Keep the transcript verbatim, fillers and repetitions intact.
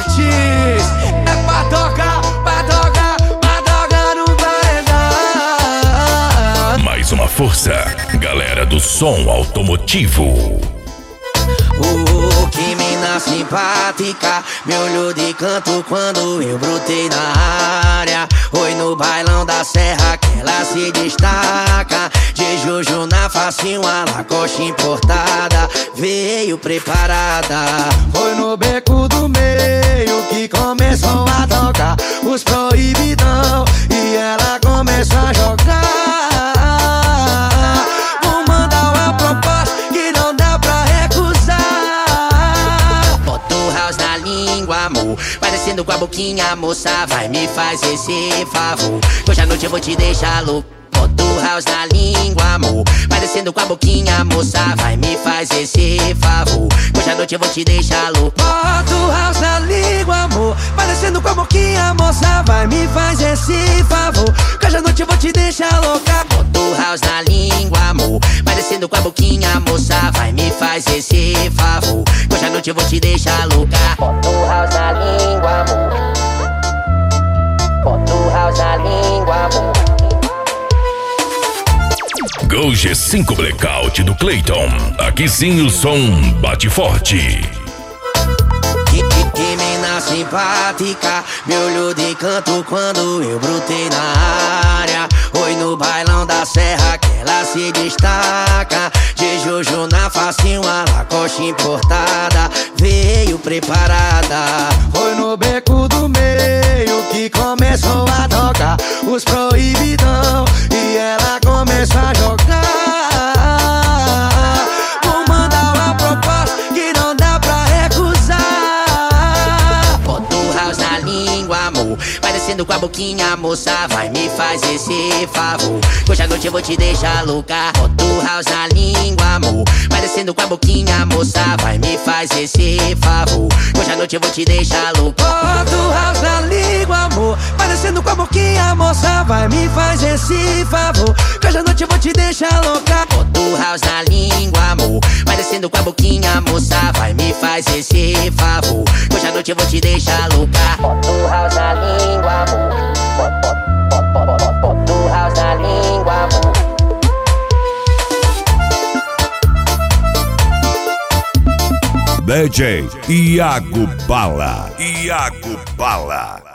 forte. É pra tocar, pra tocar, pra tocar no paredão. Mais uma força, galera do som automotivo. Oh, que mina simpática, me olhou de canto quando eu brotei na área. Oi, no bailão da serra que ela se destaca. De Juju na face, uma Lacoste importada, veio preparada. Foi no beco do meio que começou a tocar os proibidão e ela começou a jogar. Vou mandar uma proposta que não dá pra recusar. Bota o house na língua, amor, parecendo com a boquinha, moça, vai me faz esse favor. Hoje à noite eu vou te deixar louco. Bota o house na língua, amor, parecendo com a boquinha, moça, vai me faz esse favor. Hoje à noite eu vou te deixar louco. Bota o house na língua, amor, parecendo com a boquinha, moça, vai me faz esse favor. Hoje à noite eu vou te deixar louca. Bota o house na língua, amor, parecendo com a boquinha, moça, vai me faz esse favor. Hoje à noite eu vou te deixar louca. Bota o house na língua, amor, bota o house na língua, amor. Go G cinco Blackout do Clayton. Aqui sim o som bate forte. Que, que, que mina simpática, me olhou de canto quando eu brotei na área. Oi, no bailão da serra que ela se destaca. De Juju na face, uma Lacoste importada, veio preparada. Foi no beco do meio que começou a tocar os proibidão e ela começou a jogar. Vou mandar uma proposta que não dá pra recusar. Bota o house na língua, amor, parecendo com a boquinha, moça, vai me faz esse favor. Hoje à noite eu vou te deixar louca. Bota o house na língua, amor, parecendo com a boquinha, moça, vai me faz esse favor. Hoje à noite eu vou te deixar louca. Bota o house na língua, amor, parecendo com a boquinha, moça, vai me faz esse favor. Hoje à noite eu vou te deixar louca. Bota o house na língua, amor, parecendo com a boquinha, moça, vai me faz esse favor. Hoje à noite eu vou te deixar louca. Bota o house na língua, amor, bota o house na língua, amor. D J Iago Bala. Iago Bala.